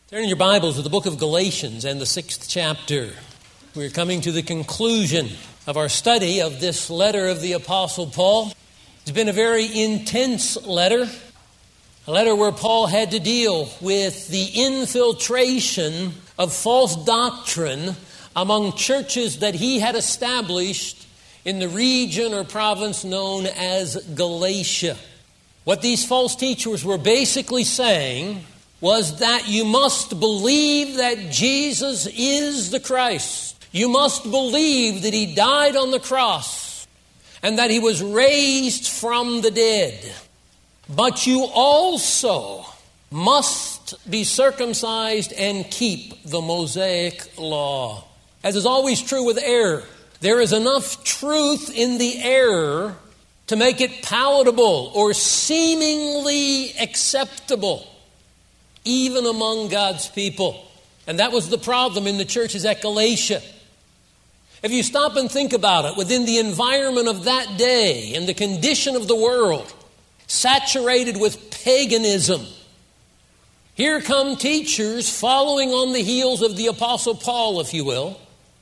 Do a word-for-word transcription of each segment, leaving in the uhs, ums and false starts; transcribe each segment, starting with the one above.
Turn in your Bibles to the book of Galatians and the sixth chapter. We're coming to the conclusion of our study of this letter of the Apostle Paul. It's been a very intense letter, a letter where Paul had to deal with the infiltration of false doctrine among churches that he had established in the region or province known as Galatia. What these false teachers were basically saying was that you must believe that Jesus is the Christ. You must believe that He died on the cross and that He was raised from the dead. But you also must be circumcised and keep the Mosaic law. As is always true with error, there is enough truth in the error to make it palatable or seemingly acceptable, even among God's people. And that was the problem in the churches at Galatia. If you stop and think about it, within the environment of that day and the condition of the world, saturated with paganism, here come teachers following on the heels of the Apostle Paul, if you will,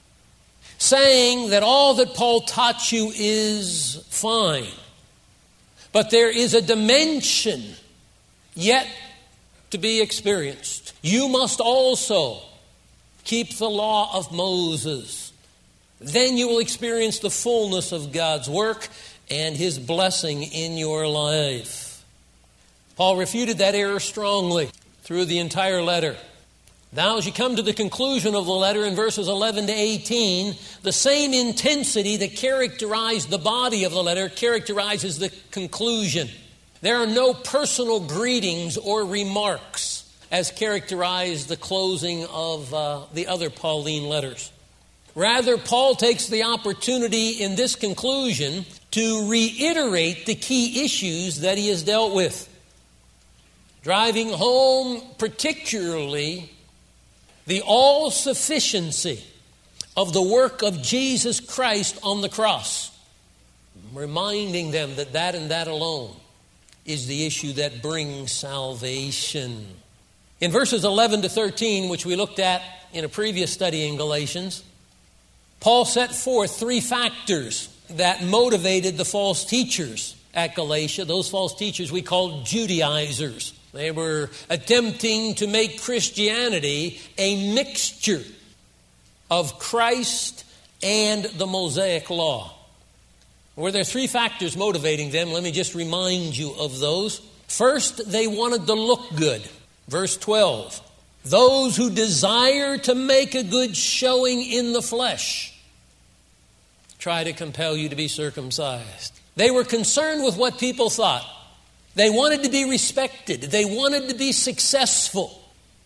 saying that all that Paul taught you is fine. But there is a dimension yet to be experienced. You must also keep the law of Moses. Then you will experience the fullness of God's work and His blessing in your life. Paul refuted that error strongly through the entire letter. Now, as you come to the conclusion of the letter in verses eleven to eighteen, the same intensity that characterized the body of the letter characterizes the conclusion. There are no personal greetings or remarks as characterize the closing of uh, the other Pauline letters. Rather, Paul takes the opportunity in this conclusion to reiterate the key issues that he has dealt with, driving home particularly the all-sufficiency of the work of Jesus Christ on the cross, reminding them that that and that alone is the issue that brings salvation. In verses eleven to thirteen, which we looked at in a previous study in Galatians, Paul set forth three factors that motivated the false teachers at Galatia. Those false teachers we called Judaizers. They were attempting to make Christianity a mixture of Christ and the Mosaic law. Were there three factors motivating them? Let me just remind you of those. First, they wanted to look good. Verse twelve, those who desire to make a good showing in the flesh try to compel you to be circumcised. They were concerned with what people thought. They wanted to be respected. They wanted to be successful.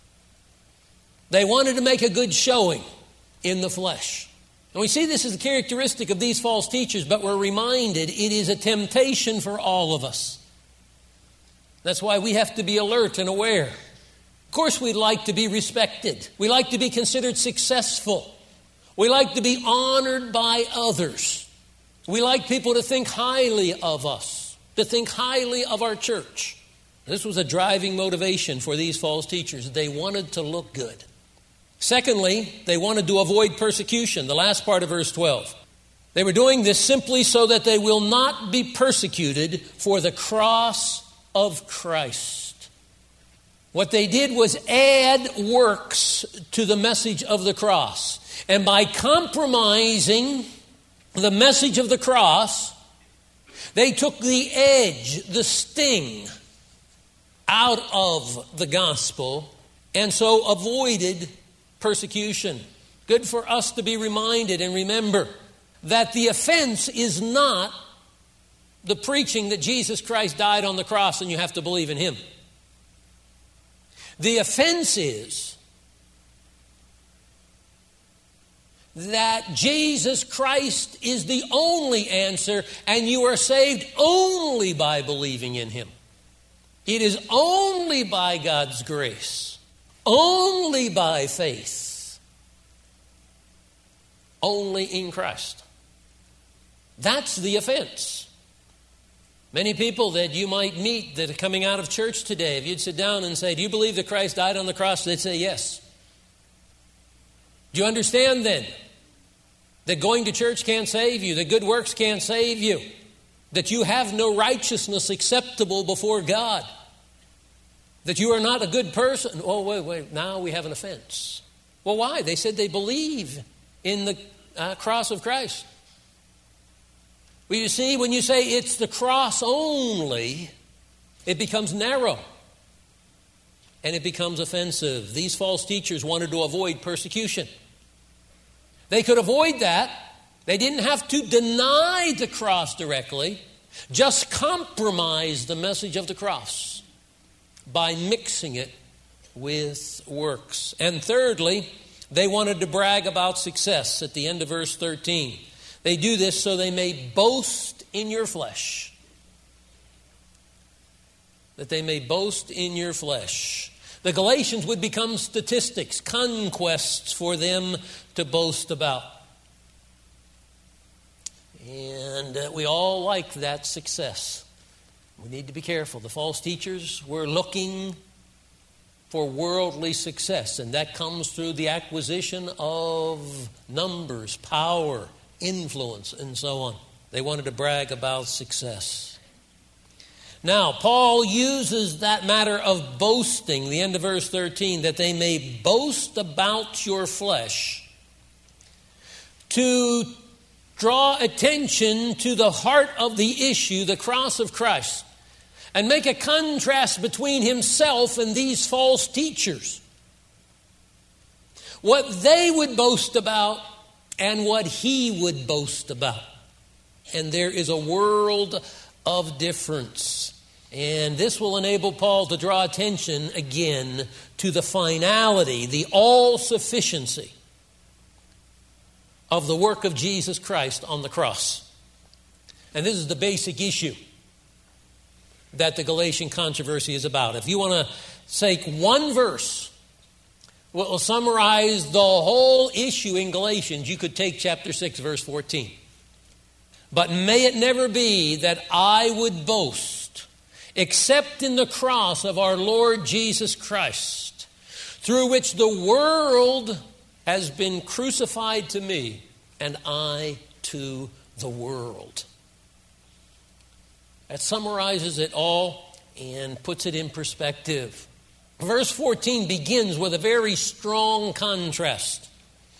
They wanted to make a good showing in the flesh. And we see this as a characteristic of these false teachers, but we're reminded it is a temptation for all of us. That's why we have to be alert and aware. Of course, we'd like to be respected. We like to be considered successful. We like to be honored by others. We like people to think highly of us, to think highly of our church. This was a driving motivation for these false teachers. They wanted to look good. Secondly, they wanted to avoid persecution. The last part of verse twelve. They were doing this simply so that they will not be persecuted for the cross of Christ. What they did was add works to the message of the cross. And by compromising the message of the cross, they took the edge, the sting out of the gospel, and so avoided persecution. Good for us to be reminded and remember that the offense is not the preaching that Jesus Christ died on the cross and you have to believe in Him. The offense is that Jesus Christ is the only answer and you are saved only by believing in Him. It is only by God's grace, only by faith, only in Christ. That's the offense. Many people that you might meet that are coming out of church today, if you'd sit down and say, do you believe that Christ died on the cross? They'd say yes. Do you understand then that going to church can't save you, that good works can't save you, that you have no righteousness acceptable before God, that you are not a good person? Oh, wait, wait, now we have an offense. Well, why? They said they believe in the uh, cross of Christ. Well, you see, when you say it's the cross only, it becomes narrow and it becomes offensive. These false teachers wanted to avoid persecution. They could avoid that. They didn't have to deny the cross directly, just compromise the message of the cross by mixing it with works. And thirdly, they wanted to brag about success at the end of verse thirteen. They do this so they may boast in your flesh. That they may boast in your flesh. The Galatians would become statistics, conquests for them to boast about. And uh, we all like that success. We need to be careful. The false teachers were looking for worldly success, and that comes through the acquisition of numbers, power, influence, and so on. They wanted to brag about success. Now, Paul uses that matter of boasting, the end of verse thirteen, that they may boast about your flesh, to draw attention to the heart of the issue, the cross of Christ, and make a contrast between himself and these false teachers. What they would boast about and what he would boast about. And there is a world of difference. And this will enable Paul to draw attention again to the finality, the all-sufficiency of the work of Jesus Christ on the cross. And this is the basic issue that the Galatian controversy is about. If you want to take one verse, will summarize the whole issue in Galatians, you could take chapter six, verse fourteen. But may it never be that I would boast, except in the cross of our Lord Jesus Christ, through which the world has been crucified to me, and I to the world. That summarizes it all and puts it in perspective. Verse fourteen begins with a very strong contrast.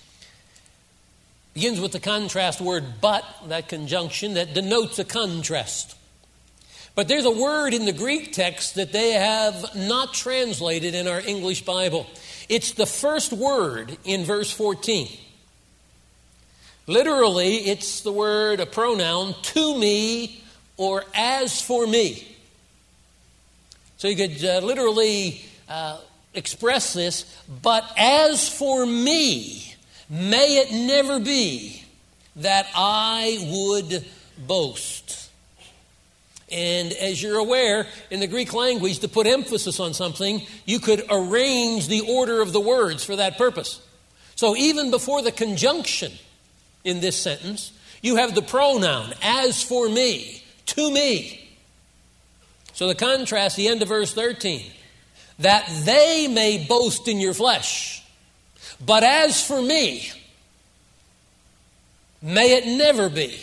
Begins with the contrast word but, that conjunction that denotes a contrast. But there's a word in the Greek text that they have not translated in our English Bible. It's the first word in verse fourteen. Literally, it's the word, a pronoun, to me or as for me. So you could uh, literally uh, express this, but as for me, may it never be that I would boast. And as you're aware, in the Greek language, to put emphasis on something, you could arrange the order of the words for that purpose. So even before the conjunction in this sentence, you have the pronoun, as for me, to me. So the contrast, the end of verse thirteen, that they may boast in your flesh. But as for me, may it never be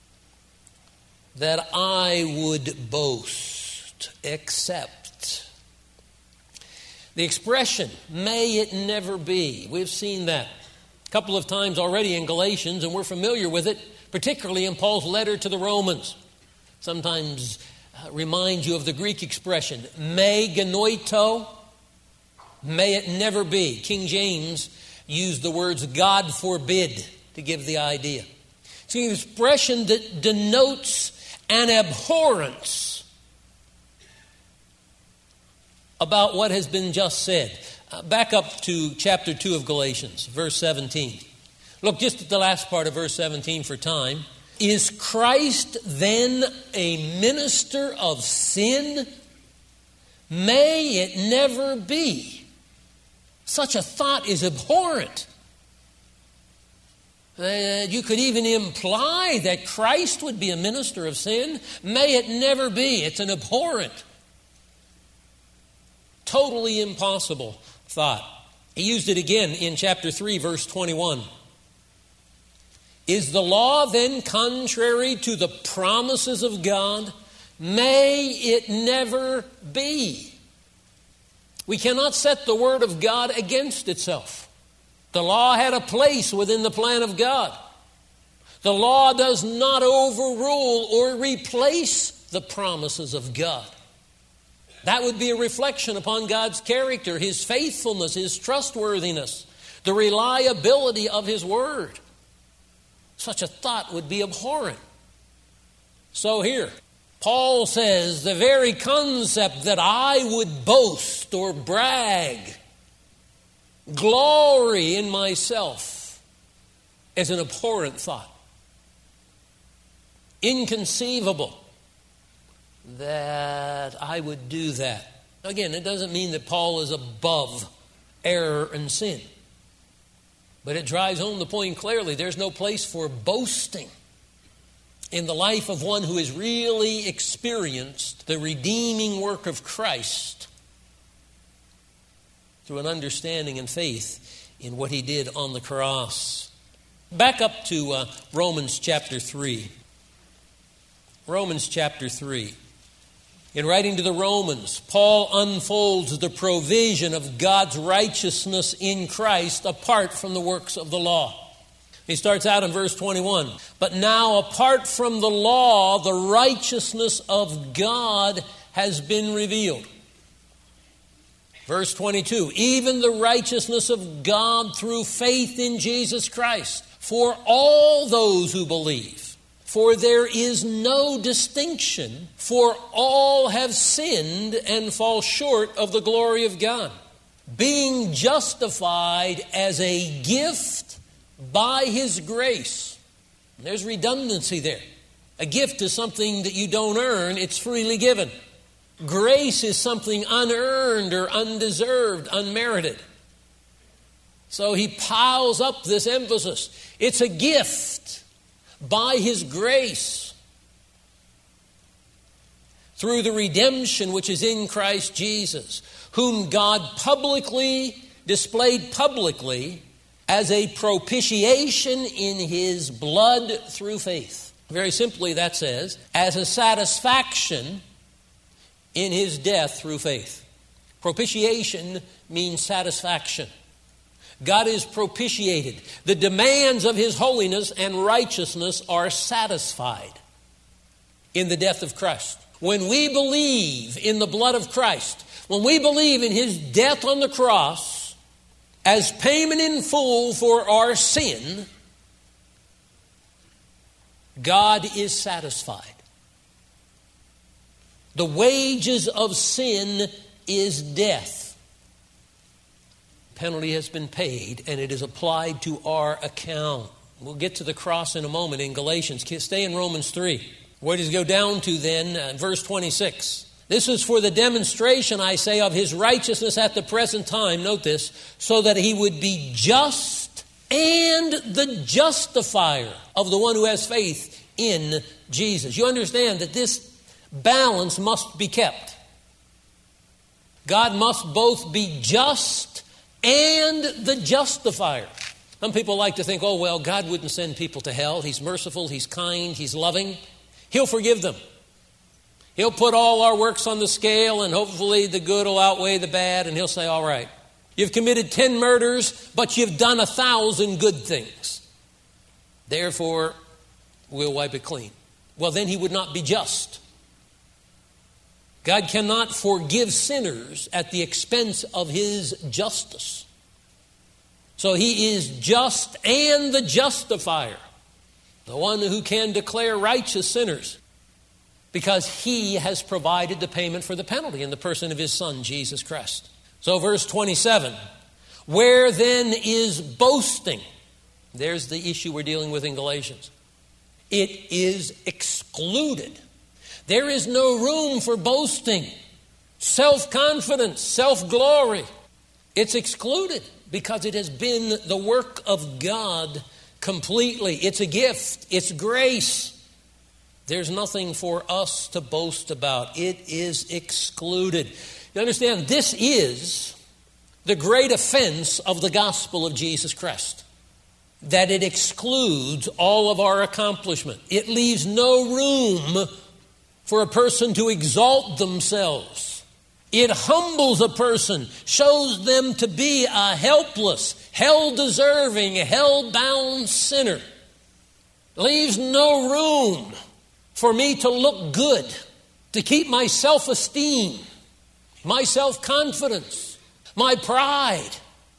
that I would boast, except. The expression, may it never be, we've seen that a couple of times already in Galatians, and we're familiar with it, particularly in Paul's letter to the Romans. Sometimes uh, remind you of the Greek expression, me genoito, may it never be. King James used the words God forbid to give the idea. It's an expression that denotes an abhorrence about what has been just said. Uh, back up to chapter two of Galatians, verse seventeen. Look just at the last part of verse seventeen for time. Is Christ then a minister of sin? May it never be. Such a thought is abhorrent. Uh, you could even imply that Christ would be a minister of sin. May it never be. It's an abhorrent, totally impossible thought. He used it again in chapter three, verse twenty-one. Is the law then contrary to the promises of God? May it never be. We cannot set the word of God against itself. The law had a place within the plan of God. The law does not overrule or replace the promises of God. That would be a reflection upon God's character, His faithfulness, His trustworthiness, the reliability of His word. Such a thought would be abhorrent. So here, Paul says the very concept that I would boast or brag, glory in myself, is an abhorrent thought. Inconceivable that I would do that. Again, it doesn't mean that Paul is above error and sin. But it drives home the point clearly. There's no place for boasting in the life of one who has really experienced the redeeming work of Christ through an understanding and faith in what He did on the cross. Back up to uh, Romans chapter three. Romans chapter three. In writing to the Romans, Paul unfolds the provision of God's righteousness in Christ apart from the works of the law. He starts out in verse twenty-one. But now, apart from the law, the righteousness of God has been revealed. Verse twenty-two. Even the righteousness of God through faith in Jesus Christ for all those who believe. For there is no distinction, for all have sinned and fall short of the glory of God, being justified as a gift by His grace. There's redundancy there. A gift is something that you don't earn, it's freely given. Grace is something unearned or undeserved, unmerited. So he piles up this emphasis. It's a gift by His grace through the redemption which is in Christ Jesus, whom God publicly displayed publicly as a propitiation in His blood through faith. Very simply, that says, as a satisfaction in His death through faith. Propitiation means satisfaction. God is propitiated. The demands of His holiness and righteousness are satisfied in the death of Christ. When we believe in the blood of Christ, when we believe in His death on the cross as payment in full for our sin, God is satisfied. The wages of sin is death. Penalty has been paid, and it is applied to our account. We'll get to the cross in a moment in Galatians. Stay in Romans three. Where does it go down to then? Uh, verse twenty-six. This is for the demonstration, I say, of His righteousness at the present time. Note this. So that He would be just and the justifier of the one who has faith in Jesus. You understand that this balance must be kept. God must both be just and the justifier. Some people like to think, oh, well, God wouldn't send people to hell. He's merciful, He's kind, He's loving. He'll forgive them. He'll put all our works on the scale, and hopefully the good will outweigh the bad, and He'll say, all right, you've committed ten murders, but you've done a thousand good things. Therefore, we'll wipe it clean. Well, then He would not be just. God cannot forgive sinners at the expense of His justice. So He is just and the justifier, the one who can declare righteous sinners, because He has provided the payment for the penalty in the person of His Son, Jesus Christ. So verse twenty-seven, where then is boasting? There's the issue we're dealing with in Galatians. It is excluded. There is no room for boasting, self-confidence, self-glory. It's excluded because it has been the work of God completely. It's a gift. It's grace. There's nothing for us to boast about. It is excluded. You understand, this is the great offense of the gospel of Jesus Christ, that it excludes all of our accomplishment. It leaves no room for a person to exalt themselves. It humbles a person, shows them to be a helpless, hell-deserving, hell-bound sinner. Leaves no room for me to look good, to keep my self-esteem, my self-confidence, my pride,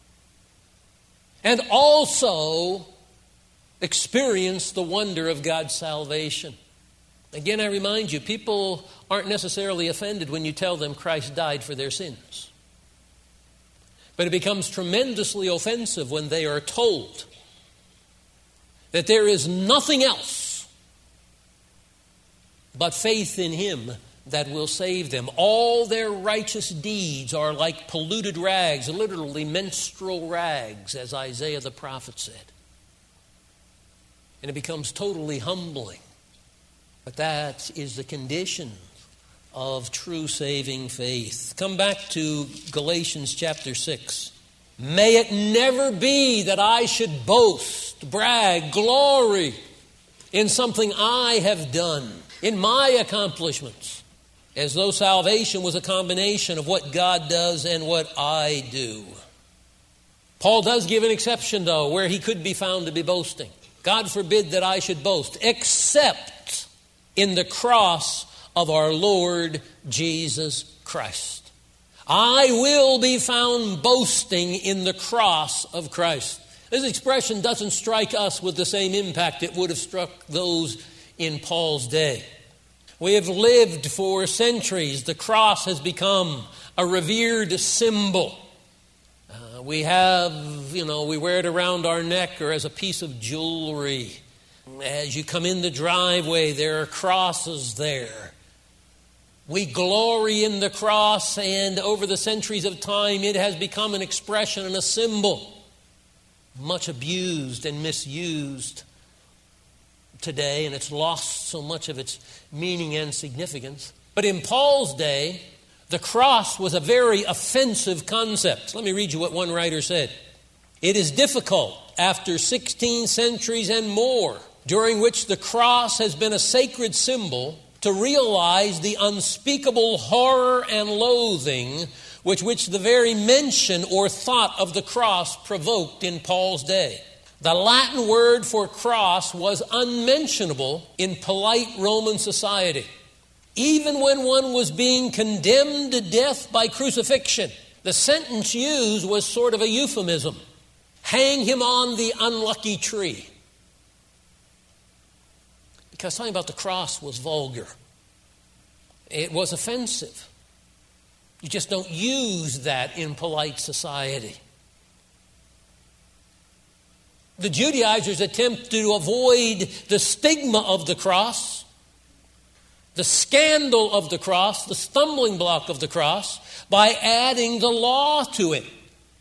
and also experience the wonder of God's salvation. Again, I remind you, people aren't necessarily offended when you tell them Christ died for their sins. But it becomes tremendously offensive when they are told that there is nothing else but faith in Him that will save them. All their righteous deeds are like polluted rags, literally menstrual rags, as Isaiah the prophet said. And it becomes totally humbling. But that is the condition of true saving faith. Come back to Galatians chapter six. May it never be that I should boast, brag, glory in something I have done, in my accomplishments, as though salvation was a combination of what God does and what I do. Paul does give an exception, though, where he could be found to be boasting. God forbid that I should boast, except in the cross of our Lord Jesus Christ. I will be found boasting in the cross of Christ. This expression doesn't strike us with the same impact it would have struck those in Paul's day. We have lived for centuries. The cross has become a revered symbol. Uh, we have, you know, we wear it around our neck or as a piece of jewelry. As you come in the driveway, there are crosses there. We glory in the cross, and over the centuries of time, it has become an expression and a symbol, much abused and misused today, and it's lost so much of its meaning and significance. But in Paul's day, the cross was a very offensive concept. Let me read you what one writer said. It is difficult after sixteen centuries and more, during which the cross has been a sacred symbol, to realize the unspeakable horror and loathing with which the very mention or thought of the cross provoked in Paul's day. The Latin word for cross was unmentionable in polite Roman society. Even when one was being condemned to death by crucifixion, the sentence used was sort of a euphemism. Hang him on the unlucky tree. Because talking about the cross was vulgar. It was offensive. You just don't use that in polite society. The Judaizers attempted to avoid the stigma of the cross, the scandal of the cross, the stumbling block of the cross, by adding the law to it,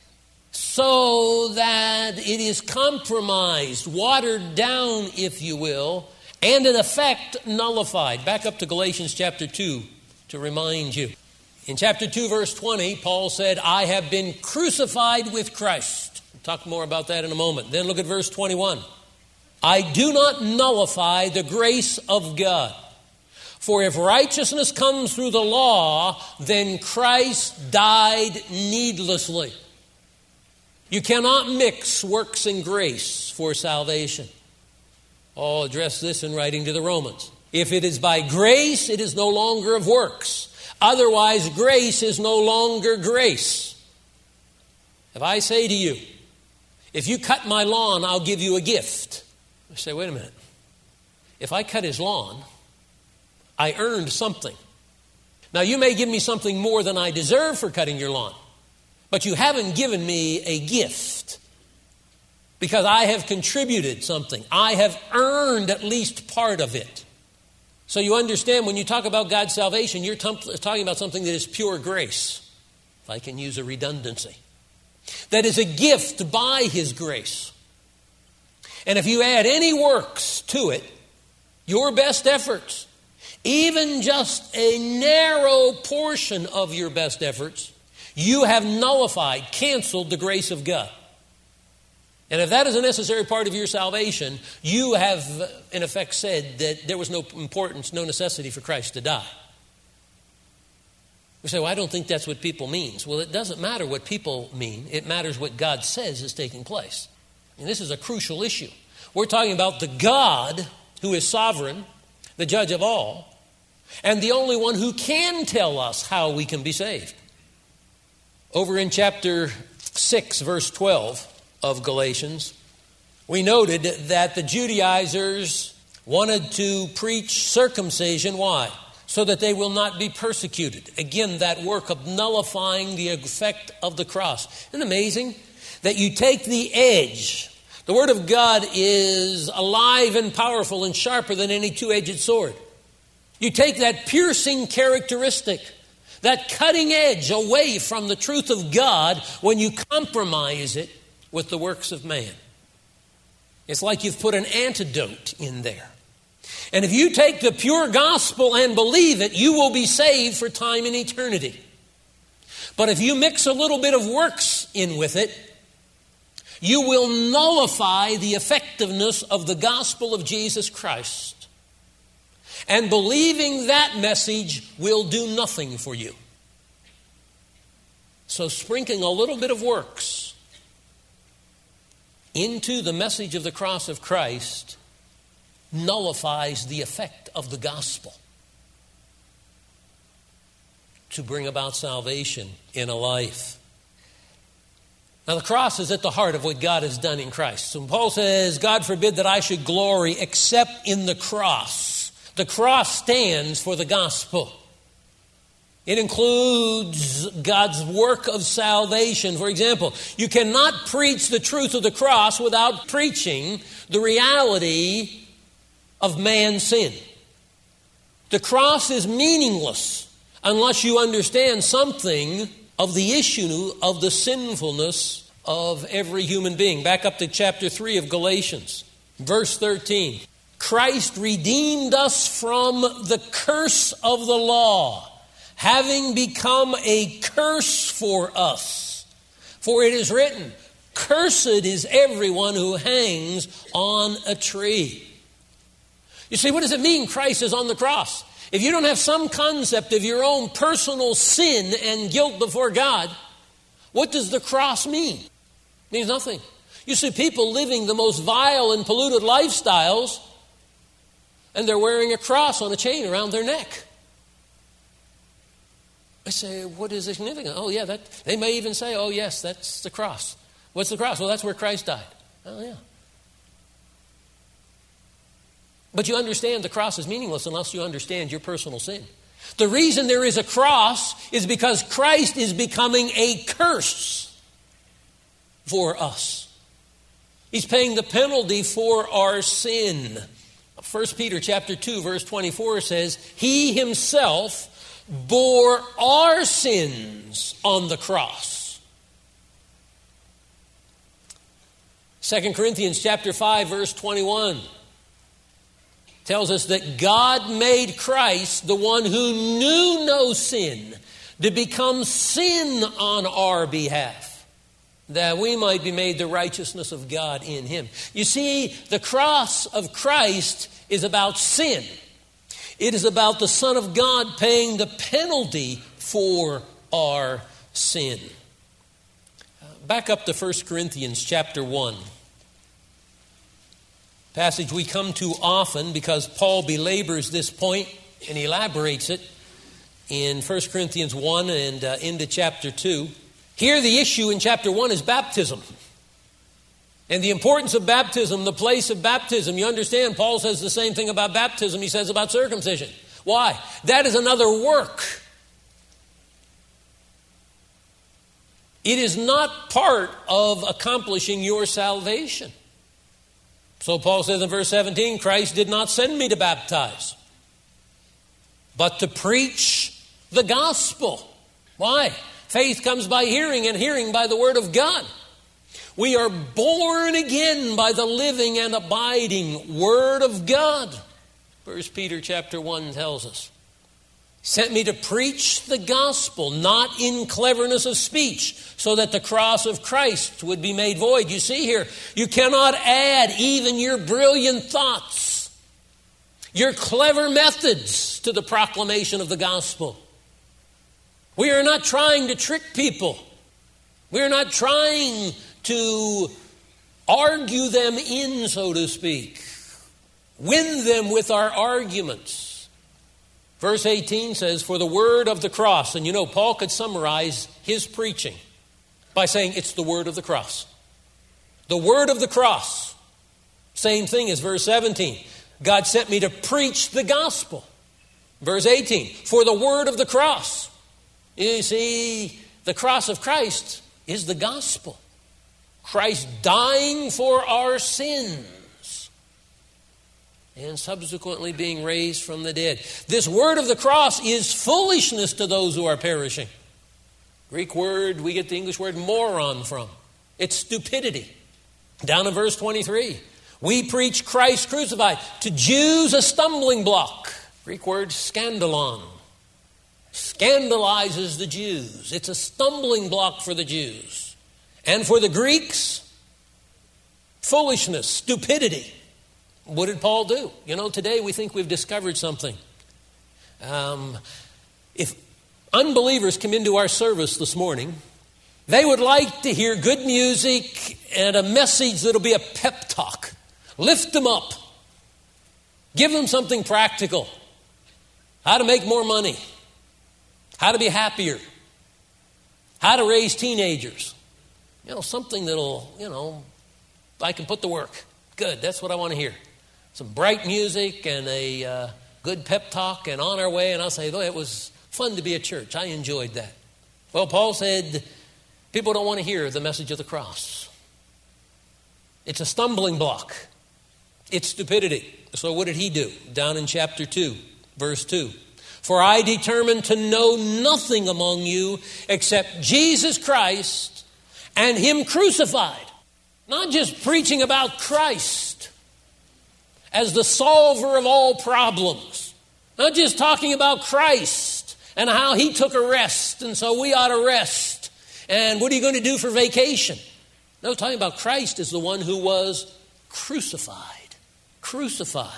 so that it is compromised, watered down, if you will, and in effect nullified. Back up to Galatians chapter two to remind you. In chapter two, verse twenty, Paul said, I have been crucified with Christ. We'll talk more about that in a moment. Then look at verse twenty-one. I do not nullify the grace of God. For if righteousness comes through the law, then Christ died needlessly. You cannot mix works and grace for salvation. I'll address this in writing to the Romans. If it is by grace, it is no longer of works. Otherwise, grace is no longer grace. If I say to you, if you cut my lawn, I'll give you a gift. I say, wait a minute. If I cut his lawn, I earned something. Now, you may give me something more than I deserve for cutting your lawn, but you haven't given me a gift. Because I have contributed something. I have earned at least part of it. So you understand, when you talk about God's salvation, you're t- talking about something that is pure grace, if I can use a redundancy. That is a gift by His grace. And if you add any works to it, your best efforts, even just a narrow portion of your best efforts, you have nullified, canceled the grace of God. And if that is a necessary part of your salvation, you have, in effect, said that there was no importance, no necessity for Christ to die. We say, well, I don't think that's what people means. Well, it doesn't matter what people mean. It matters what God says is taking place. And this is a crucial issue. We're talking about the God who is sovereign, the judge of all, and the only one who can tell us how we can be saved. Over in chapter six, verse twelve of Galatians, we noted that the Judaizers wanted to preach circumcision. Why? So that they will not be persecuted. Again, that work of nullifying the effect of the cross. Isn't it amazing that you take the edge? The Word of God is alive and powerful and sharper than any two-edged sword. You take that piercing characteristic, that cutting edge away from the truth of God when you compromise it with the works of man. It's like you've put an antidote in there. And if you take the pure gospel and believe it, you will be saved for time and eternity. But if you mix a little bit of works in with it, you will nullify the effectiveness of the gospel of Jesus Christ. And believing that message will do nothing for you. So sprinkling a little bit of works into the message of the cross of Christ nullifies the effect of the gospel to bring about salvation in a life. Now, the cross is at the heart of what God has done in Christ. So Paul says, God forbid that I should glory except in the cross. The cross stands for the gospel. It includes God's work of salvation. For example, you cannot preach the truth of the cross without preaching the reality of man's sin. The cross is meaningless unless you understand something of the issue of the sinfulness of every human being. Back up to chapter three of Galatians, verse thirteen. Christ redeemed us from the curse of the law, having become a curse for us. For it is written, cursed is everyone who hangs on a tree. You see, what does it mean Christ is on the cross? If you don't have some concept of your own personal sin and guilt before God, what does the cross mean? It means nothing. You see people living the most vile and polluted lifestyles, and they're wearing a cross on a chain around their neck. I say, what is the significance? Oh, yeah, that, they may even say, oh, yes, that's the cross. What's the cross? Well, that's where Christ died. Oh, yeah. But you understand the cross is meaningless unless you understand your personal sin. The reason there is a cross is because Christ is becoming a curse for us. He's paying the penalty for our sin. First Peter chapter two, verse twenty-four says, He Himself bore our sins on the cross. Second Corinthians chapter five, verse twenty-one tells us that God made Christ, the one who knew no sin, to become sin on our behalf, that we might be made the righteousness of God in Him. You see, the cross of Christ is about sin. It is about the Son of God paying the penalty for our sin. Back up to First Corinthians chapter one. Passage we come to often because Paul belabors this point and elaborates it in First Corinthians one and uh, into chapter two. Here the issue in chapter one is baptism. And the importance of baptism, the place of baptism. You understand, Paul says the same thing about baptism he says about circumcision. Why? That is another work. It is not part of accomplishing your salvation. So Paul says in verse seventeen, Christ did not send me to baptize, but to preach the gospel. Why? Faith comes by hearing, and hearing by the word of God. We are born again by the living and abiding Word of God. First Peter chapter one tells us. He sent me to preach the gospel, not in cleverness of speech, so that the cross of Christ would be made void. You see here, you cannot add even your brilliant thoughts, your clever methods to the proclamation of the gospel. We are not trying to trick people. We are not trying to argue them in, so to speak, win them with our arguments. Verse eighteen says, for the word of the cross. And you know, Paul could summarize his preaching by saying it's the word of the cross. The word of the cross. Same thing as verse seventeen. God sent me to preach the gospel. Verse eighteen, for the word of the cross. You see, the cross of Christ is the gospel. Christ dying for our sins and subsequently being raised from the dead. This word of the cross is foolishness to those who are perishing. Greek word, we get the English word moron from. It's stupidity. Down in verse twenty-three, we preach Christ crucified. To Jews, a stumbling block. Greek word scandalon. Scandalizes the Jews. It's a stumbling block for the Jews. And for the Greeks, foolishness, stupidity. What did Paul do? You know, today we think we've discovered something. Um, if unbelievers come into our service this morning, they would like to hear good music and a message that'll be a pep talk. Lift them up. Give them something practical. How to make more money. How to be happier. How to raise teenagers. You know, something that'll, you know, I can put to work. Good, that's what I want to hear. Some bright music and a uh, good pep talk and on our way. And I'll say, oh, it was fun to be at church. I enjoyed that. Well, Paul said, people don't want to hear the message of the cross. It's a stumbling block. It's stupidity. So what did he do? Down in chapter two, verse two. For I determined to know nothing among you except Jesus Christ and Him crucified. Not just preaching about Christ as the solver of all problems. Not just talking about Christ and how He took a rest and so we ought to rest. And what are you going to do for vacation? No, talking about Christ is the one who was crucified. Crucified.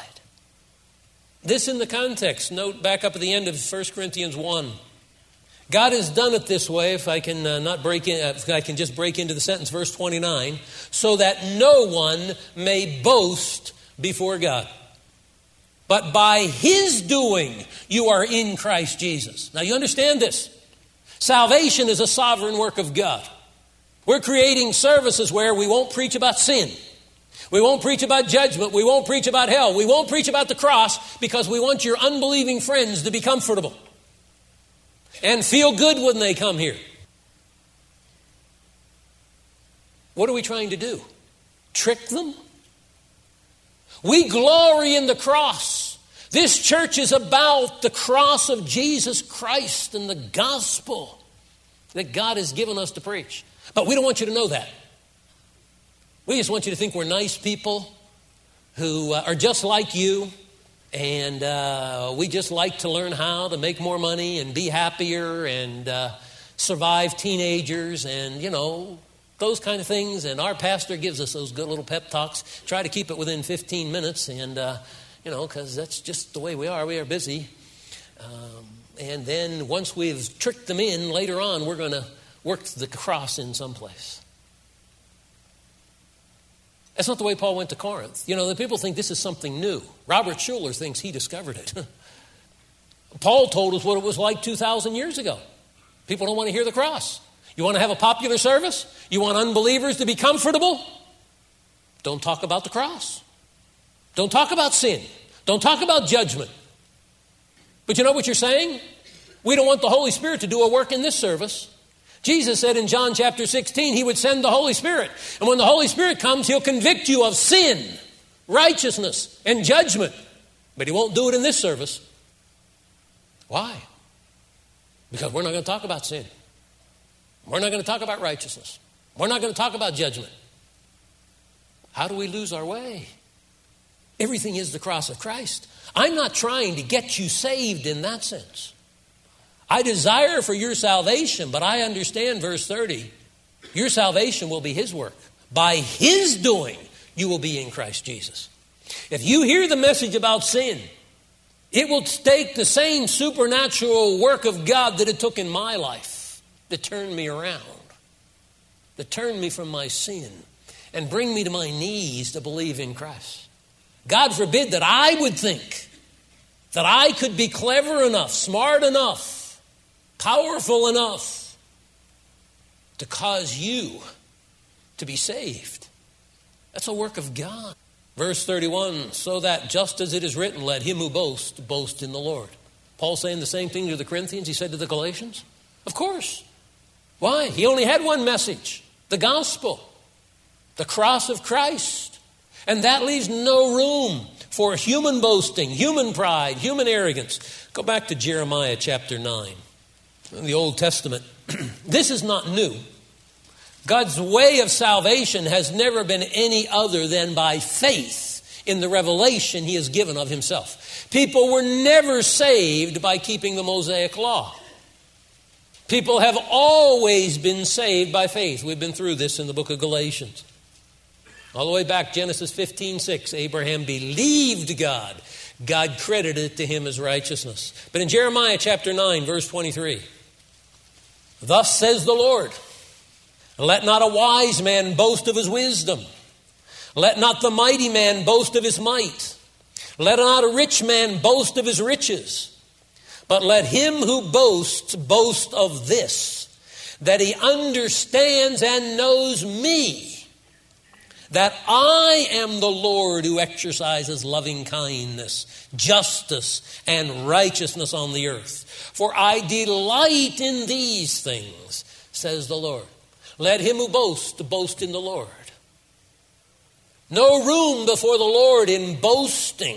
This in the context. Note back up at the end of First Corinthians one. God has done it this way, if I can uh, not break in, if I can just break into the sentence, verse twenty-nine, so that no one may boast before God. But by His doing, you are in Christ Jesus. Now you understand this. Salvation is a sovereign work of God. We're creating services where we won't preach about sin. We won't preach about judgment. We won't preach about hell. We won't preach about the cross because we want your unbelieving friends to be comfortable and feel good when they come here. What are we trying to do? Trick them? We glory in the cross. This church is about the cross of Jesus Christ and the gospel that God has given us to preach. But we don't want you to know that. We just want you to think we're nice people who uh, are just like you. And uh, we just like to learn how to make more money and be happier and uh, survive teenagers and, you know, those kind of things. And our pastor gives us those good little pep talks. Try to keep it within fifteen minutes and, uh, you know, because that's just the way we are. We are busy. Um, and then once we've tricked them in, later on, we're going to work the cross in someplace. That's not the way Paul went to Corinth. You know, the people think this is something new. Robert Schuller thinks he discovered it. Paul told us what it was like two thousand years ago. People don't want to hear the cross. You want to have a popular service? You want unbelievers to be comfortable? Don't talk about the cross. Don't talk about sin. Don't talk about judgment. But you know what you're saying? We don't want the Holy Spirit to do a work in this service. Jesus said in John chapter sixteen, He would send the Holy Spirit. And when the Holy Spirit comes, He'll convict you of sin, righteousness, and judgment. But He won't do it in this service. Why? Because we're not going to talk about sin. We're not going to talk about righteousness. We're not going to talk about judgment. How do we lose our way? Everything is the cross of Christ. I'm not trying to get you saved in that sense. I desire for your salvation, but I understand verse thirty. Your salvation will be His work. By His doing, you will be in Christ Jesus. If you hear the message about sin, it will take the same supernatural work of God that it took in my life to turn me around, to turn me from my sin, and bring me to my knees to believe in Christ. God forbid that I would think that I could be clever enough, smart enough, powerful enough to cause you to be saved. That's a work of God. Verse thirty-one, so that just as it is written, let him who boasts, boast in the Lord. Paul saying the same thing to the Corinthians he said to the Galatians? Of course. Why? He only had one message, the gospel, the cross of Christ. And that leaves no room for human boasting, human pride, human arrogance. Go back to Jeremiah chapter nine. In the Old Testament, this is not new. God's way of salvation has never been any other than by faith in the revelation He has given of Himself. People were never saved by keeping the Mosaic Law. People have always been saved by faith. We've been through this in the book of Galatians. All the way back, Genesis fifteen six, Abraham believed God. God credited it to him as righteousness. But in Jeremiah chapter nine, verse twenty-three, thus says the Lord, let not a wise man boast of his wisdom. Let not the mighty man boast of his might. Let not a rich man boast of his riches. But let him who boasts boast of this, that he understands and knows me, that I am the Lord who exercises loving kindness, justice, and righteousness on the earth. For I delight in these things, says the Lord. Let him who boasts boast in the Lord. No room before the Lord in boasting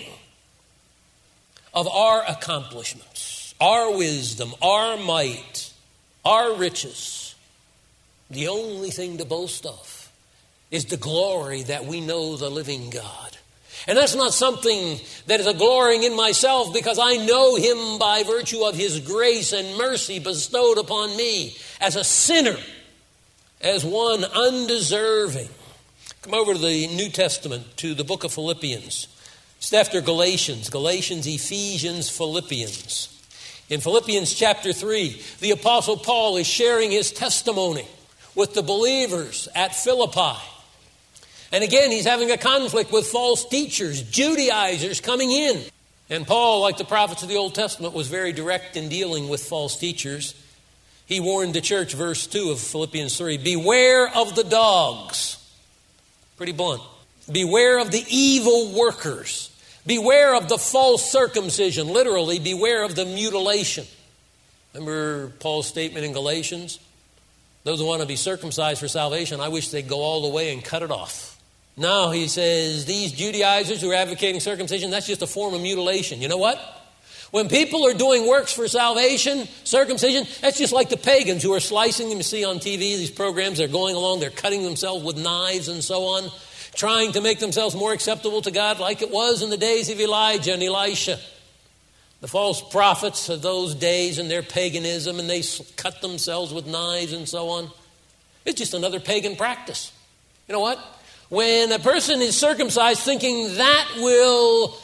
of our accomplishments, our wisdom, our might, our riches. The only thing to boast of is the glory that we know the living God. And that's not something that is a glorying in myself because I know Him by virtue of His grace and mercy bestowed upon me as a sinner, as one undeserving. Come over to the New Testament, to the book of Philippians. Just after Galatians, Galatians, Ephesians, Philippians. In Philippians chapter three, the Apostle Paul is sharing his testimony with the believers at Philippi. And again, he's having a conflict with false teachers, Judaizers coming in. And Paul, like the prophets of the Old Testament, was very direct in dealing with false teachers. He warned the church, verse two of Philippians three, beware of the dogs. Pretty blunt. Beware of the evil workers. Beware of the false circumcision. Literally, beware of the mutilation. Remember Paul's statement in Galatians? Those who want to be circumcised for salvation, I wish they'd go all the way and cut it off. Now he says, these Judaizers who are advocating circumcision, that's just a form of mutilation. You know what? When people are doing works for salvation, circumcision, that's just like the pagans who are slicing them. You see on T V, these programs, they're going along, they're cutting themselves with knives and so on, trying to make themselves more acceptable to God like it was in the days of Elijah and Elisha. The false prophets of those days and their paganism, and they cut themselves with knives and so on. It's just another pagan practice. You know what? When a person is circumcised thinking that will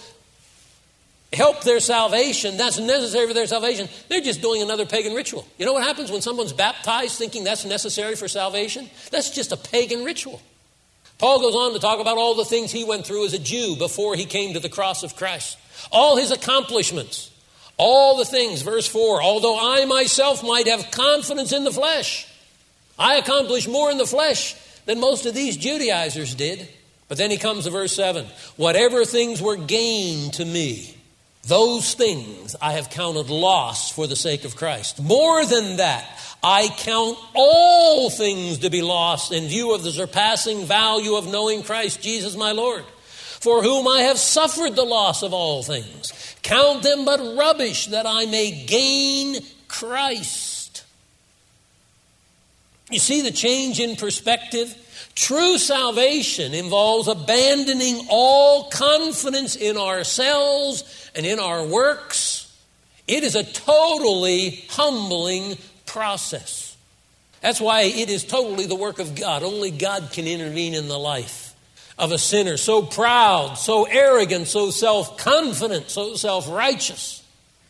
help their salvation, that's necessary for their salvation, they're just doing another pagan ritual. You know what happens when someone's baptized thinking that's necessary for salvation? That's just a pagan ritual. Paul goes on to talk about all the things he went through as a Jew before he came to the cross of Christ. All his accomplishments, all the things, verse four, although I myself might have confidence in the flesh, I accomplished more in the flesh than most of these Judaizers did. But then he comes to verse seven, whatever things were gain to me, those things I have counted loss for the sake of Christ. More than that, I count all things to be lost in view of the surpassing value of knowing Christ Jesus my Lord, for whom I have suffered the loss of all things. Count them but rubbish that I may gain Christ. You see the change in perspective? True salvation involves abandoning all confidence in ourselves and in our works. It is a totally humbling process. That's why it is totally the work of God. Only God can intervene in the life of a sinner so proud, so arrogant, so self-confident, so self-righteous.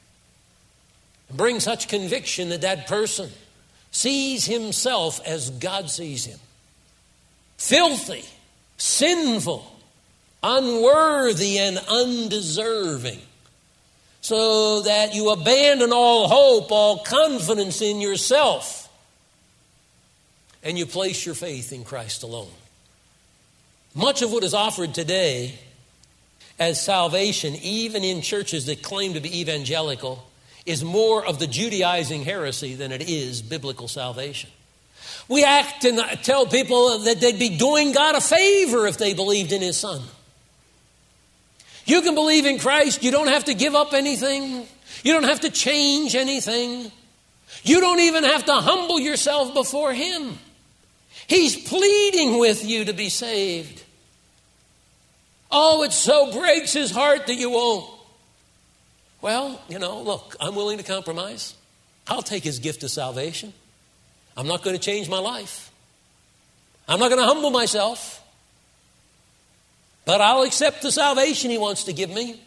Bring such conviction that that person sees himself as God sees him. Filthy, sinful, unworthy, and undeserving. So that you abandon all hope, all confidence in yourself, and you place your faith in Christ alone. Much of what is offered today as salvation, even in churches that claim to be evangelical, is more of the Judaizing heresy than it is biblical salvation. We act and tell people that they'd be doing God a favor if they believed in His Son. You can believe in Christ. You don't have to give up anything. You don't have to change anything. You don't even have to humble yourself before Him. He's pleading with you to be saved. Oh, it so breaks His heart that you won't. Well, you know, look, I'm willing to compromise. I'll take His gift of salvation. I'm not going to change my life. I'm not going to humble myself. But I'll accept the salvation He wants to give me.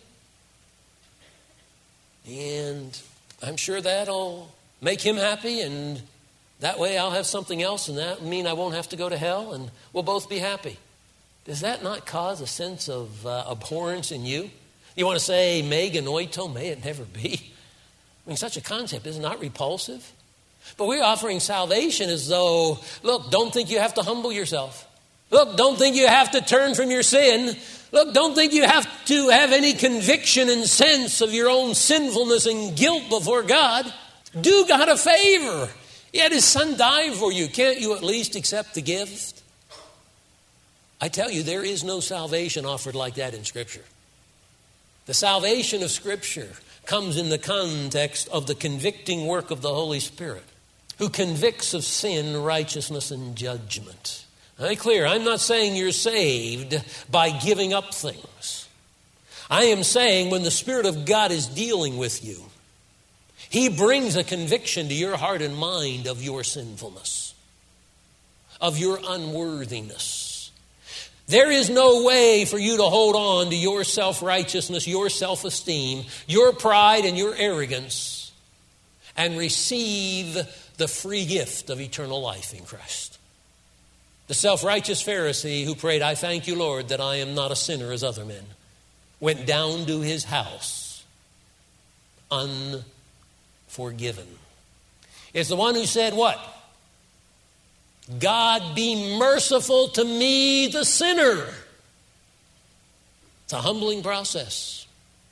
And I'm sure that'll make Him happy, and that way I'll have something else, and that will mean I won't have to go to hell, and we'll both be happy. Does that not cause a sense of uh, abhorrence in you? You want to say, me genoito, may it never be? I mean, such a concept is not repulsive. But we're offering salvation as though, look, don't think you have to humble yourself. Look, don't think you have to turn from your sin. Look, don't think you have to have any conviction and sense of your own sinfulness and guilt before God. Do God a favor. He had His Son die for you. Can't you at least accept the gift? I tell you, there is no salvation offered like that in Scripture. The salvation of Scripture comes in the context of the convicting work of the Holy Spirit, who convicts of sin, righteousness, and judgment. Now, be clear, I'm not saying you're saved by giving up things. I am saying when the Spirit of God is dealing with you, He brings a conviction to your heart and mind of your sinfulness, of your unworthiness. There is no way for you to hold on to your self-righteousness, your self-esteem, your pride, and your arrogance, and receive the free gift of eternal life in Christ. The self-righteous Pharisee who prayed, I thank you, Lord, that I am not a sinner as other men, went down to his house unforgiven. It's the one who said what? God be merciful to me, the sinner. It's a humbling process.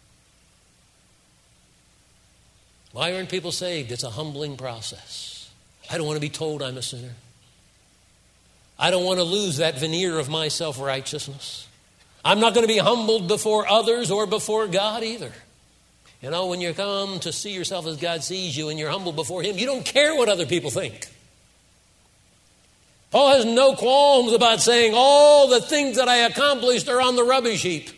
Why aren't people saved? It's a humbling process. I don't want to be told I'm a sinner. I don't want to lose that veneer of my self-righteousness. I'm not going to be humbled before others or before God either. You know, when you come to see yourself as God sees you and you're humble before Him, you don't care what other people think. Paul has no qualms about saying all the things that I accomplished are on the rubbish heap.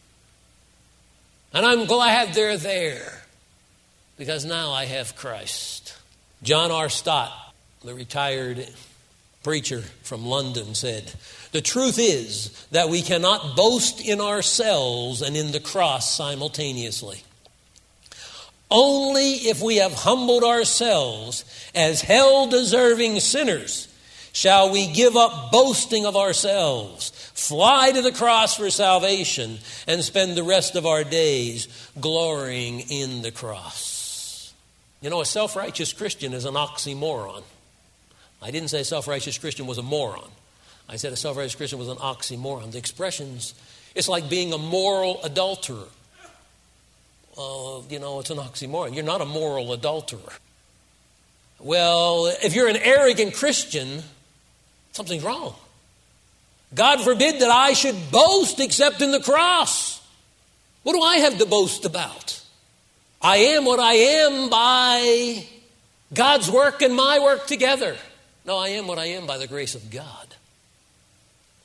And I'm glad they're there because now I have Christ. John R. Stott, the retired preacher from London, said, the truth is that we cannot boast in ourselves and in the cross simultaneously. Only if we have humbled ourselves as hell-deserving sinners shall we give up boasting of ourselves, fly to the cross for salvation, and spend the rest of our days glorying in the cross. You know, a self-righteous Christian is an oxymoron. I didn't say a self-righteous Christian was a moron. I said a self-righteous Christian was an oxymoron. The expressions, it's like being a moral adulterer. Uh, you know, it's an oxymoron. You're not a moral adulterer. Well, if you're an arrogant Christian, something's wrong. God forbid that I should boast except in the cross. What do I have to boast about? I am what I am by God's work and my work together. No, I am what I am by the grace of God.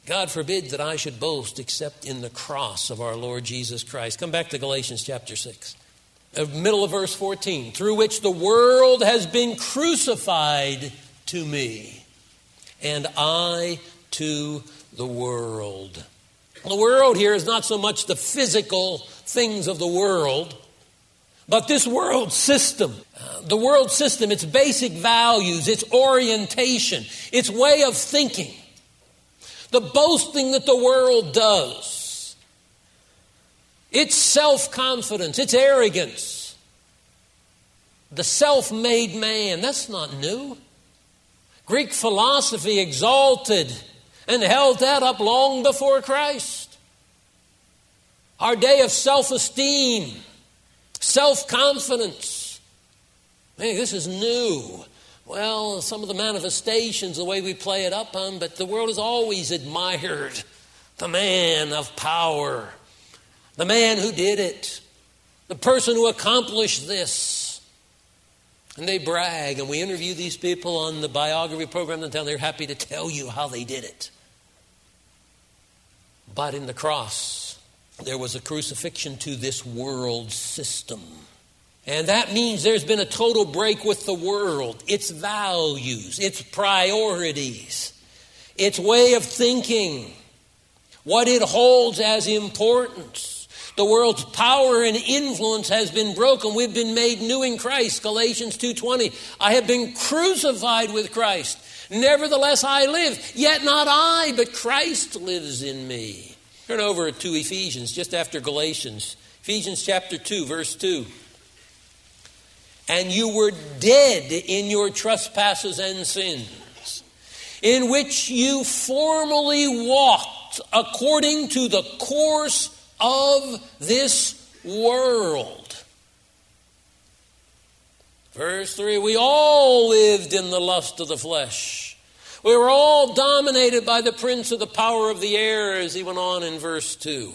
God forbid that I should boast except in the cross of our Lord Jesus Christ. Come back to Galatians chapter six. Uh, middle of verse fourteen. Through which the world has been crucified to me, and I to the world. The world here is not so much the physical things of the world, but this world system. Uh, the world system, its basic values, its orientation, its way of thinking. The boasting that the world does, its self-confidence, its arrogance, the self-made man, that's not new. Greek philosophy exalted and held that up long before Christ. Our day of self-esteem, self-confidence, hey, this is new. Well, some of the manifestations, the way we play it up on, but the world has always admired the man of power, the man who did it, the person who accomplished this. And they brag, and we interview these people on the biography program, and they're happy to tell you how they did it. But in the cross, there was a crucifixion to this world system. And that means there's been a total break with the world, its values, its priorities, its way of thinking, what it holds as importance. The world's power and influence has been broken. We've been made new in Christ. Galatians two twenty. I have been crucified with Christ. Nevertheless I live, yet not I, but Christ lives in me. Turn over to Ephesians, just after Galatians. Ephesians chapter two, verse two. And you were dead in your trespasses and sins, in which you formerly walked according to the course of this world. Verse three, we all lived in the lust of the flesh. We were all dominated by the prince of the power of the air, as he went on in verse two.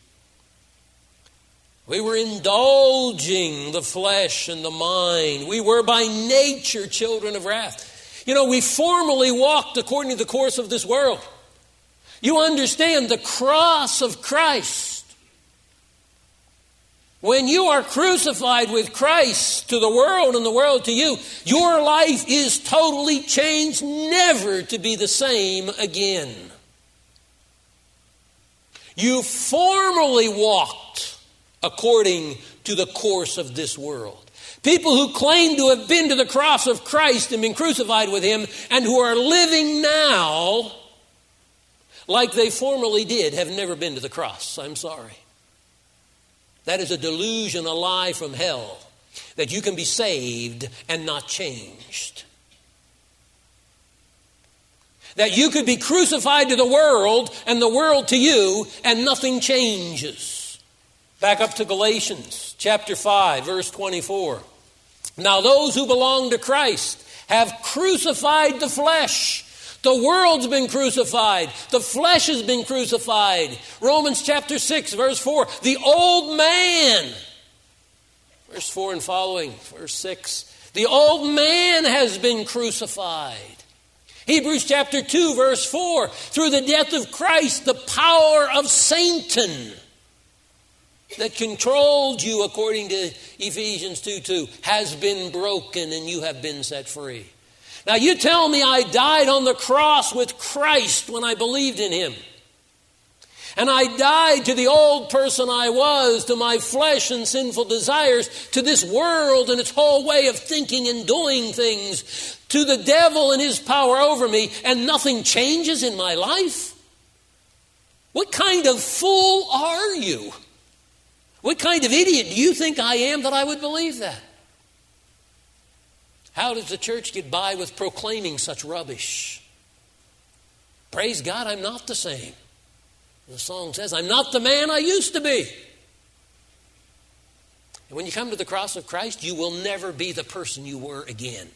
We were indulging the flesh and the mind. We were by nature children of wrath. You know, we formerly walked according to the course of this world. You understand the cross of Christ. When you are crucified with Christ to the world and the world to you, your life is totally changed, never to be the same again. You formerly walked according to the course of this world. People who claim to have been to the cross of Christ and been crucified with him and who are living now like they formerly did have never been to the cross. I'm sorry. That is a delusion, a lie from hell, that you can be saved and not changed. That you could be crucified to the world and the world to you and nothing changes. Back up to Galatians chapter five, verse twenty-four. Now those who belong to Christ have crucified the flesh. The world's been crucified. The flesh has been crucified. Romans chapter six, verse four. The old man. Verse four and following, verse six. The old man has been crucified. Hebrews chapter two, verse four. Through the death of Christ, the power of Satan that controlled you, according to Ephesians two two, has been broken and you have been set free. Now you tell me I died on the cross with Christ when I believed in him. And I died to the old person I was, to my flesh and sinful desires, to this world and its whole way of thinking and doing things, to the devil and his power over me, and nothing changes in my life? What kind of fool are you? What kind of idiot do you think I am that I would believe that? How does the church get by with proclaiming such rubbish? Praise God, I'm not the same. The song says, I'm not the man I used to be. And when you come to the cross of Christ, you will never be the person you were again.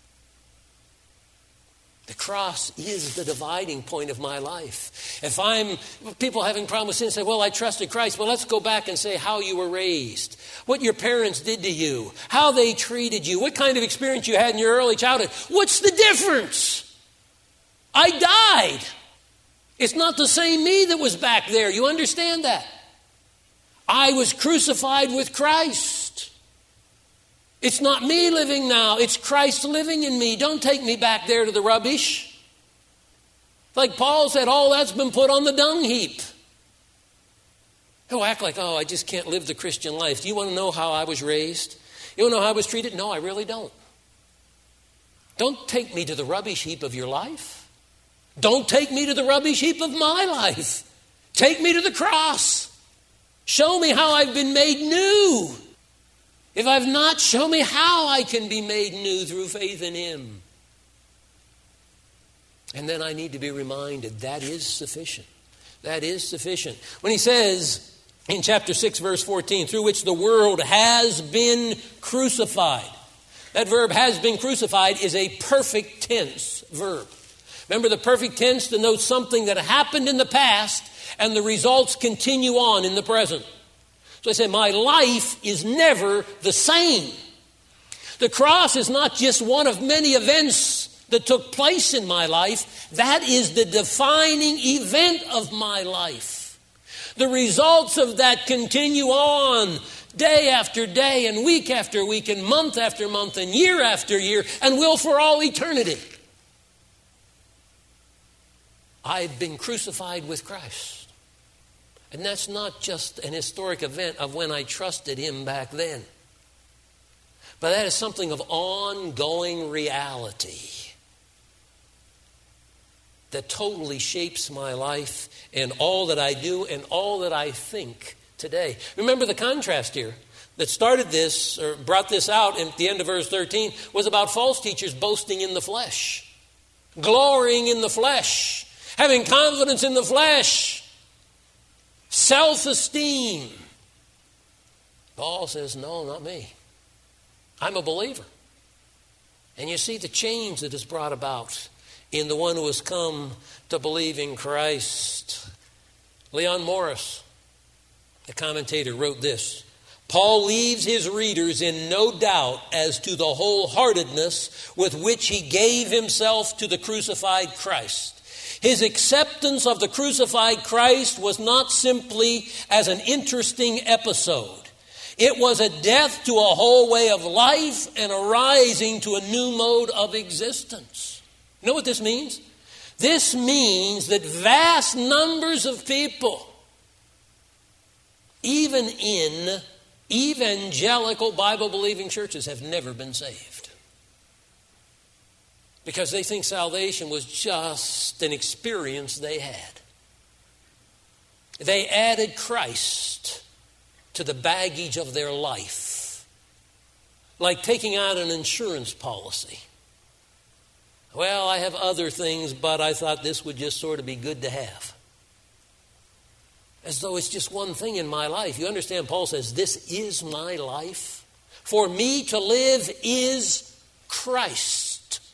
The cross is the dividing point of my life. If I'm, people having problems with sin say, well, I trusted Christ. Well, let's go back and say how you were raised, what your parents did to you, how they treated you, what kind of experience you had in your early childhood. What's the difference? I died. It's not the same me that was back there. You understand that? I was crucified with Christ. It's not me living now. It's Christ living in me. Don't take me back there to the rubbish. Like Paul said, all that's been put on the dung heap. He'll act like, oh, I just can't live the Christian life. Do you want to know how I was raised? You want to know how I was treated? No, I really don't. Don't take me to the rubbish heap of your life. Don't take me to the rubbish heap of my life. Take me to the cross. Show me how I've been made new. If I've not, show me how I can be made new through faith in Him. And then I need to be reminded that is sufficient. That is sufficient. When he says in chapter six, verse fourteen, through which the world has been crucified. That verb, has been crucified, is a perfect tense verb. Remember, the perfect tense denotes something that happened in the past and the results continue on in the present. So I say, my life is never the same. The cross is not just one of many events that took place in my life. That is the defining event of my life. The results of that continue on day after day and week after week and month after month and year after year and will for all eternity. I've been crucified with Christ. And that's not just an historic event of when I trusted Him back then. But that is something of ongoing reality that totally shapes my life and all that I do and all that I think today. Remember the contrast here that started this or brought this out at the end of verse thirteen was about false teachers boasting in the flesh, glorying in the flesh, having confidence in the flesh, self-esteem. Paul says, no, not me. I'm a believer. And you see the change that is brought about in the one who has come to believe in Christ. Leon Morris, the commentator, wrote this: Paul leaves his readers in no doubt as to the wholeheartedness with which he gave himself to the crucified Christ. His acceptance of the crucified Christ was not simply as an interesting episode. It was a death to a whole way of life and a rising to a new mode of existence. You know what this means? This means that vast numbers of people, even in evangelical Bible-believing churches, have never been saved. Because they think salvation was just an experience they had. They added Christ to the baggage of their life, like taking out an insurance policy. Well, I have other things, but I thought this would just sort of be good to have. As though it's just one thing in my life. You understand, Paul says, this is my life. For me to live is Christ.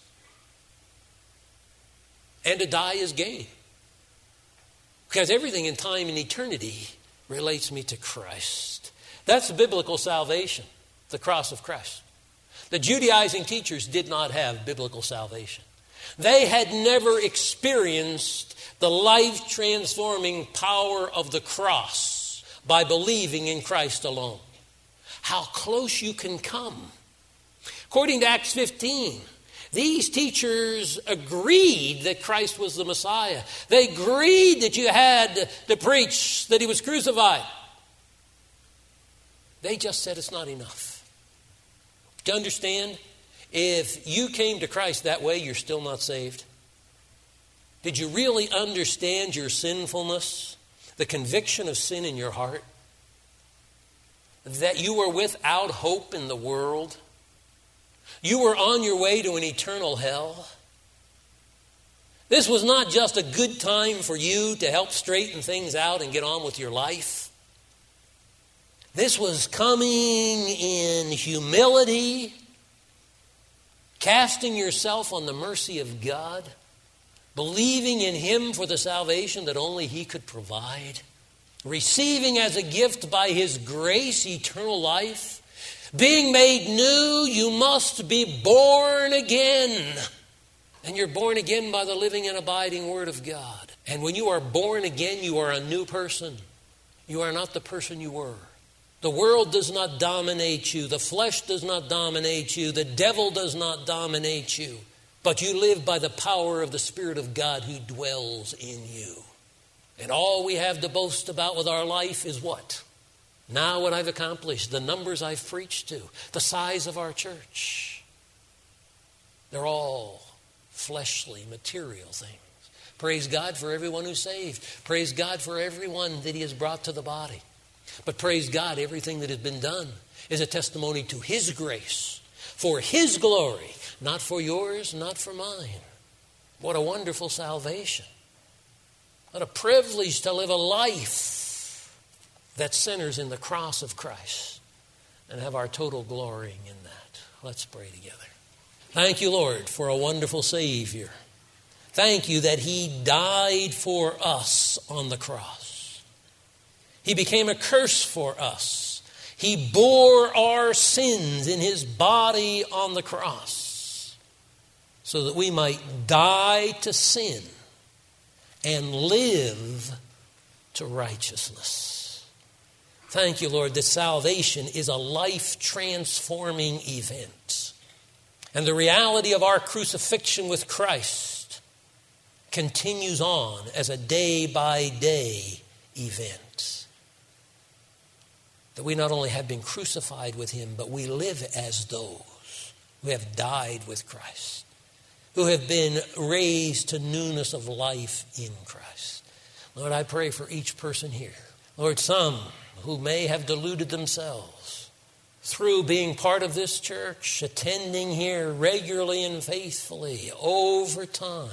And to die is gain. Because everything in time and eternity relates me to Christ. That's biblical salvation, the cross of Christ. The Judaizing teachers did not have biblical salvation. They had never experienced the life-transforming power of the cross by believing in Christ alone. How close you can come. According to Acts fifteen, these teachers agreed that Christ was the Messiah. They agreed that you had to preach that He was crucified. They just said it's not enough. To understand, if you came to Christ that way, you're still not saved. Did you really understand your sinfulness, the conviction of sin in your heart? That you were without hope in the world? You were on your way to an eternal hell? This was not just a good time for you to help straighten things out and get on with your life. This was coming in humility, casting yourself on the mercy of God, believing in Him for the salvation that only He could provide, receiving as a gift by His grace eternal life. Being made new, you must be born again. And you're born again by the living and abiding Word of God. And when you are born again, you are a new person. You are not the person you were. The world does not dominate you. The flesh does not dominate you. The devil does not dominate you. But you live by the power of the Spirit of God who dwells in you. And all we have to boast about with our life is what? Now what I've accomplished, the numbers I've preached to, the size of our church. They're all fleshly, material things. Praise God for everyone who's saved. Praise God for everyone that He has brought to the body. But praise God, everything that has been done is a testimony to His grace, for His glory, not for yours, not for mine. What a wonderful salvation. What a privilege to live a life that centers in the cross of Christ and have our total glorying in that. Let's pray together. Thank you, Lord, for a wonderful Savior. Thank you that He died for us on the cross. He became a curse for us. He bore our sins in His body on the cross so that we might die to sin and live to righteousness. Thank you, Lord, that salvation is a life-transforming event. And the reality of our crucifixion with Christ continues on as a day-by-day event. That we not only have been crucified with Him, but we live as those who have died with Christ, who have been raised to newness of life in Christ. Lord, I pray for each person here. Lord, some who may have deluded themselves through being part of this church, attending here regularly and faithfully over time,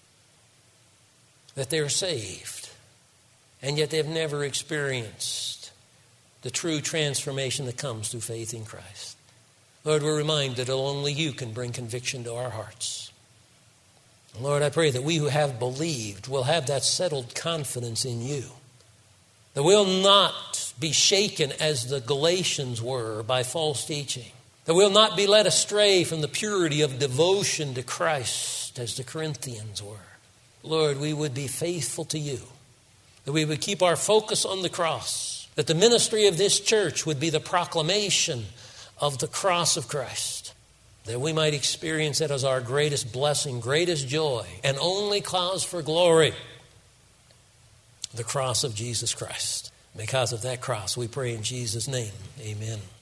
that they're saved, and yet they've never experienced the true transformation that comes through faith in Christ. Lord, we're reminded that only You can bring conviction to our hearts. Lord, I pray that we who have believed will have that settled confidence in You, that we'll not be shaken as the Galatians were by false teaching, that we'll not be led astray from the purity of devotion to Christ as the Corinthians were. Lord, we would be faithful to You, that we would keep our focus on the cross, that the ministry of this church would be the proclamation of the cross of Christ, that we might experience it as our greatest blessing, greatest joy, and only cause for glory, the cross of Jesus Christ. Because of that cross, we pray in Jesus' name, amen.